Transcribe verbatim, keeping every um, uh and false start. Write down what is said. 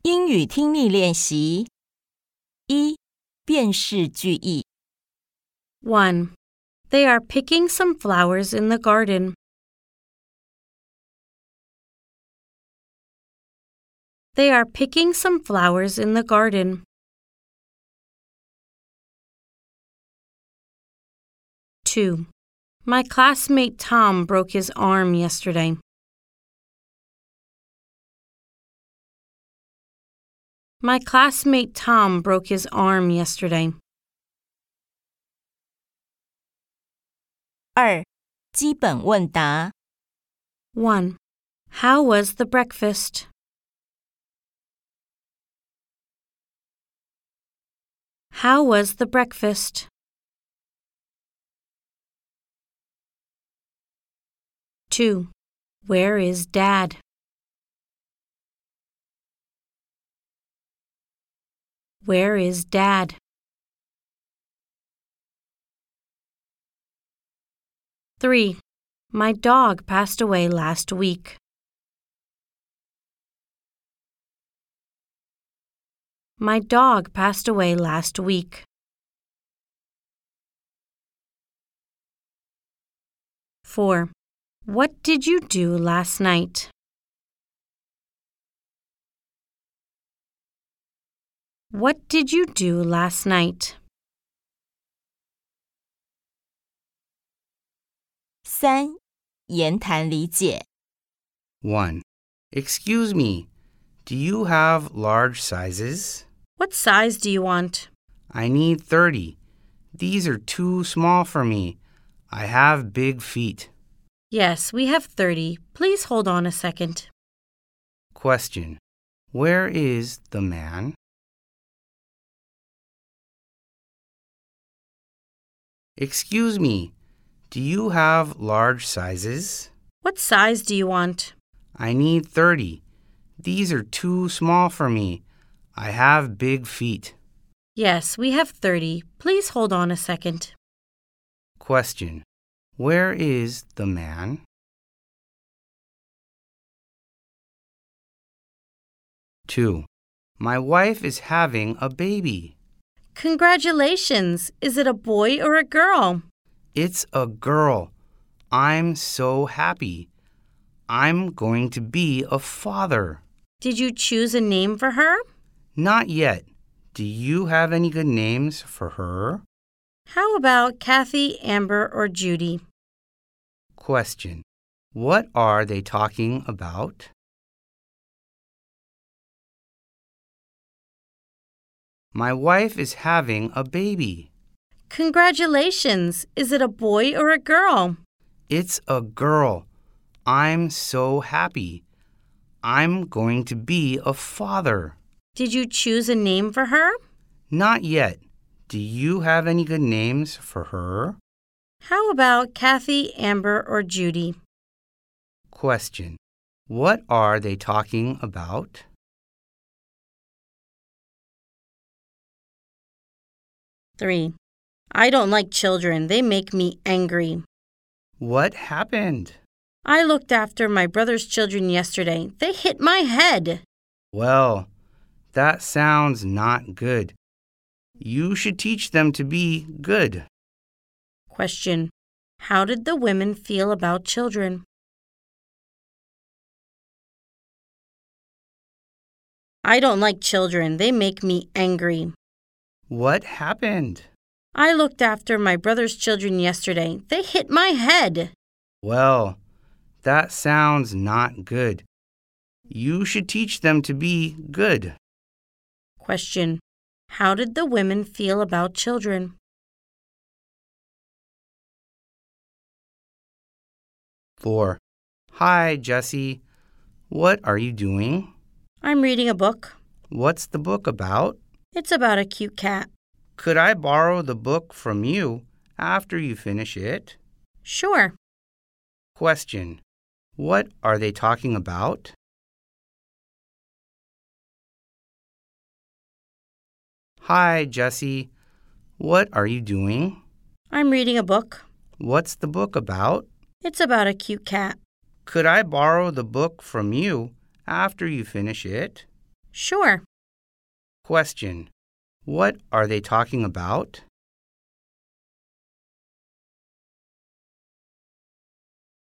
英语听力练习一、辨识句意。 one. They are picking some flowers in the garden. They are picking some flowers in the garden. two. My classmate Tom broke his arm yesterday. My classmate Tom broke his arm yesterday. 二、基本问答。 one. How was the breakfast? How was the breakfast? two. Where is Dad? Where is Dad? three. My dog passed away last week. My dog passed away last week. four. What did you do last night? What did you do last night? 三、言谈理解。 one. Excuse me, do you have large sizes? What size do you want? I need thirty. These are too small for me. I have big feet. Yes, we have thirty. Please hold on a second. Question. Where is the man? Excuse me, do you have large sizes? What size do you want? I need thirty. These are too small for me. I have big feet. Yes, we have thirty. Please hold on a second. Question. Where is the man? two. My wife is having a baby. Congratulations! Is it a boy or a girl? It's a girl. I'm so happy. I'm going to be a father. Did you choose a name for her? Not yet. Do you have any good names for her? How about Kathy, Amber, or Judy? Question. What are they talking about? My wife is having a baby. Congratulations! Is it a boy or a girl? It's a girl. I'm so happy. I'm going to be a father. Did you choose a name for her? Not yet. Do you have any good names for her? How about Kathy, Amber, or Judy? Question. What are they talking about? three. I don't like children. They make me angry. What happened? I looked after my brother's children yesterday. They hit my head. Well, that sounds not good. You should teach them to be good. Question. How did the women feel about children? I don't like children. They make me angry. What happened? I looked after my brother's children yesterday. They hit my head. Well, that sounds not good. You should teach them to be good. Question. How did the women feel about children? four. Hi, Jessie. What are you doing? I'm reading a book. What's the book about? It's about a cute cat. Could I borrow the book from you after you finish it? Sure. Question. What are they talking about? Hi, Jessie. What are you doing? I'm reading a book. What's the book about? It's about a cute cat. Could I borrow the book from you after you finish it? Sure. Question. What are they talking about?